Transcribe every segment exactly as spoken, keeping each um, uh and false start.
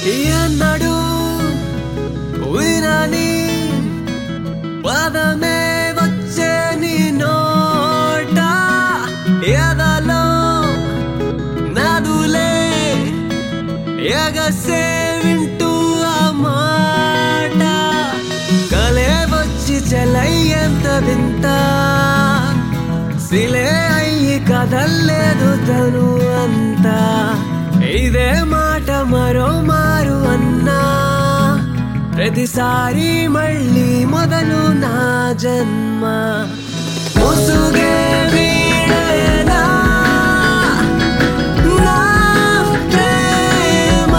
ఎన్నడు వినని పదమే వచ్చే నీ నోట ఎదలో నదులే ఎగసే వింటూ ఆ మాట కలే వచ్చి చెలై ఎంత వింత సిలే అయ్యి కదల్లేదు తను అంతా ఇదే మాట మరో మారు అన్నా ప్రతిసారి మళ్ళీ మొదలు నా జన్మ ముసుగే వీడేనా నా ప్రేమ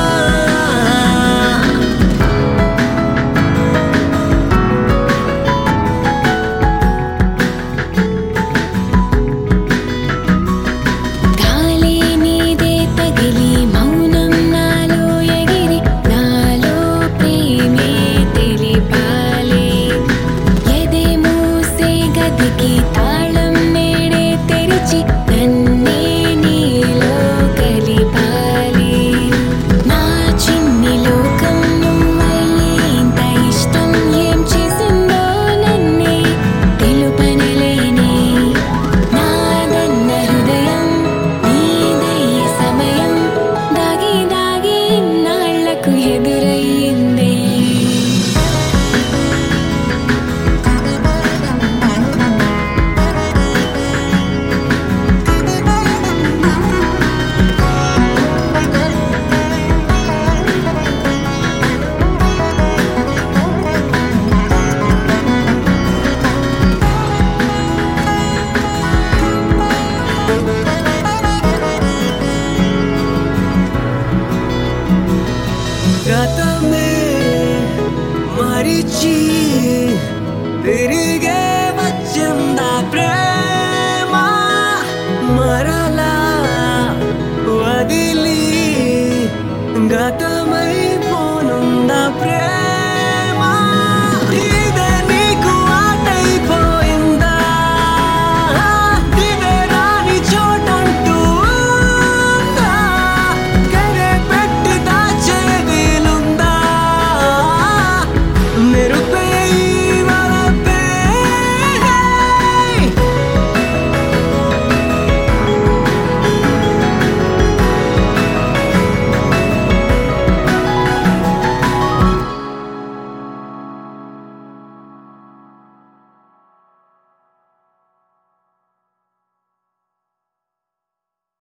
గాలి నీదే తగిలి మౌనం నాలో ఎగిరి నాలో ప్రేమే తెలిపాలి ఎదే మూసే గదికి తాళం నేడే తెరిచి నన్నే నీలో కలిపాలి నా చిన్ని లోకం నువ్వయ్యే ఇంత ఇష్టం ఏం చేసిందో నన్నే తెలుపనలేనే నాదన్న హృదయం నీదయ్యే సమయం దాగి దాగి ఇన్నాళ్లకు ఎదురయ్యిందే గతమే మరిచి తిరిగే వచ్చిందా ప్రేమ